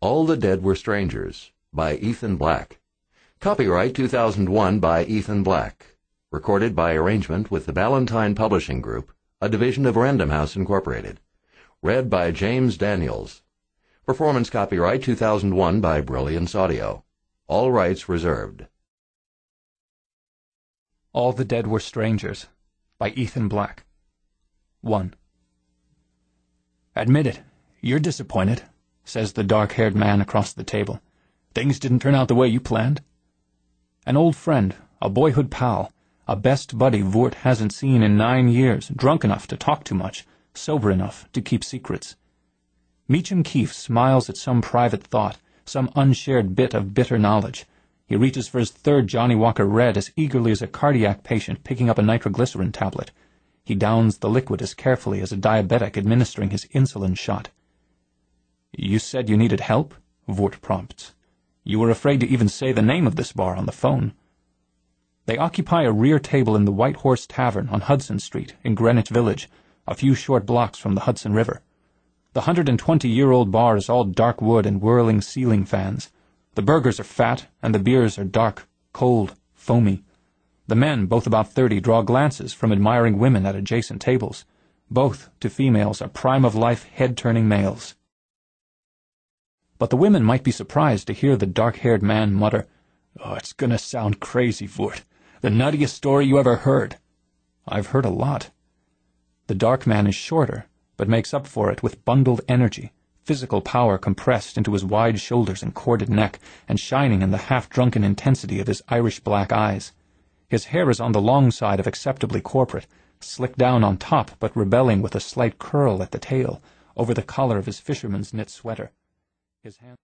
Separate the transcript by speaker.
Speaker 1: All the Dead Were Strangers by Ethan Black. Copyright 2001 by Ethan Black. Recorded by arrangement with the Ballantine Publishing Group, a division of Random House Incorporated. Read by James Daniels. Performance copyright 2001 by Brilliance Audio. All rights reserved.
Speaker 2: All the Dead Were Strangers by Ethan Black. 1. "Admit it. You're disappointed," says the dark-haired man across the table. "Things didn't turn out the way you planned." An old friend, a boyhood pal, a best buddy Voort hasn't seen in 9 years, drunk enough to talk too much, sober enough to keep secrets. Meacham Keefe smiles at some private thought, some unshared bit of bitter knowledge. He reaches for his third Johnny Walker Red as eagerly as a cardiac patient picking up a nitroglycerin tablet. He downs the liquid as carefully as a diabetic administering his insulin shot. "You said you needed help?" Voort prompts. "You were afraid to even say the name of this bar on the phone." They occupy a rear table in the White Horse Tavern on Hudson Street in Greenwich Village, a few short blocks from the Hudson River. The 120-year-old bar is all dark wood and whirling ceiling fans. The burgers are fat, and the beers are dark, cold, foamy. The men, both about 30, draw glances from admiring women at adjacent tables. Both, to females, are prime-of-life, head-turning males. But the women might be surprised to hear the dark-haired man mutter, "Oh, it's gonna sound crazy, Voort. The nuttiest story you ever heard." "I've heard a lot." The dark man is shorter, but makes up for it with bundled energy, physical power compressed into his wide shoulders and corded neck, and shining in the half-drunken intensity of his Irish black eyes. His hair is on the long side of acceptably corporate, slicked down on top but rebelling with a slight curl at the tail, over the collar of his fisherman's knit sweater. His hand